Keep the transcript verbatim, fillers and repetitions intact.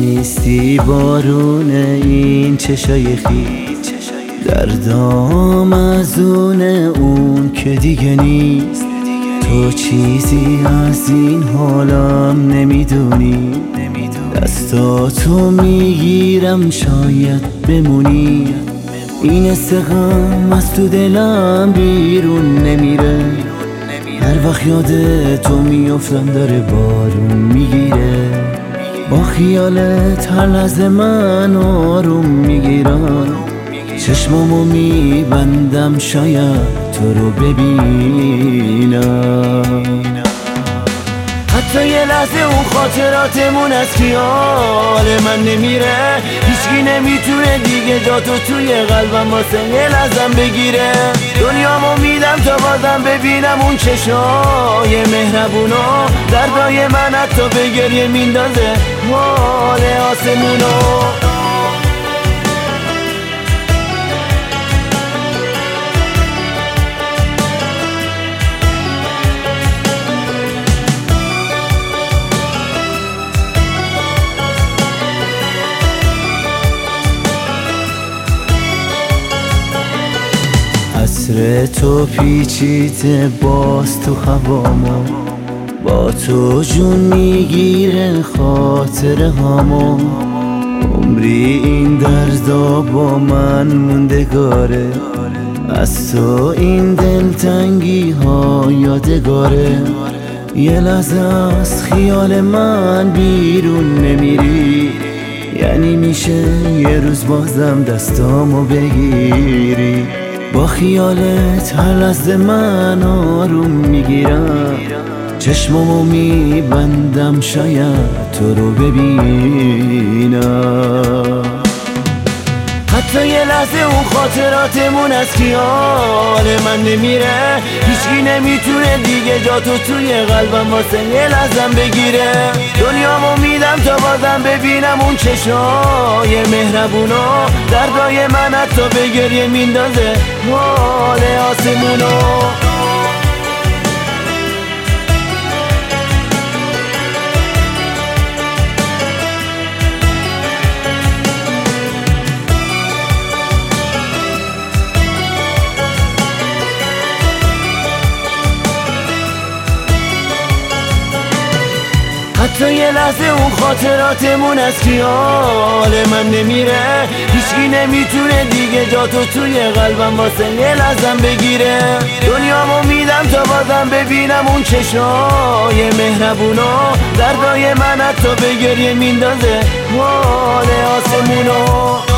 نیستی بارون این چشای خیس، دردام از اون اون که دیگه نیست. تو چیزی از این حالم نمیدونی، دستاتو میگیرم شاید بمونی. این استقام از تو دلم بیرون نمیره، هر وقت یاد تو میافتم داره بارون میگیره. با خیالت هر لحظه من آروم میگیرم، چشمامو میبندم شاید تو رو ببینم. حتی یه لحظه اون خاطراتمون از خیال من نمیره، هیچکی نمیتونه دیگه جاتو توی قلبم واسه یه لحظم بگیره. دنیامو میدم تا بازم ببینم اون چشای مهربونو، دردای من حتی به گریه میندازه مال آسمونو. عصر تو پیچیده باز تو هوامو، با تو جون میگیره خاطره هامو. عمری این دردا با من موندگاره، از تو این دلتنگی ها یادگاره. یه لحظه از خیال من بیرون نمیری، یعنی میشه یه روز بازم دستامو بگیری. با خیالت هر لحظه من آروم میگیرم، چشمامو میبندم شاید تو رو ببینم. حتی یه لحظه اون خاطراتمون از خیال من نمیره، هیچکی نمیتونه دیگه جاتو توی قلبم واسه یه لحظم بگیره. دنیامو میدم تا بازم ببینم اون چشای مهربونو، دردای من حتی به گریه میندازه مال آسمونو. حتی یه لحظه اون خاطراتمون از خیال من نمیره، هیچکی نمیتونه دیگه جاتو توی قلبم واسه یه لحظم بگیره. دنیامو میدم تا بازم ببینم اون چشای مهربونو، دردای من حتی به گریه میندازه مال آسمونو.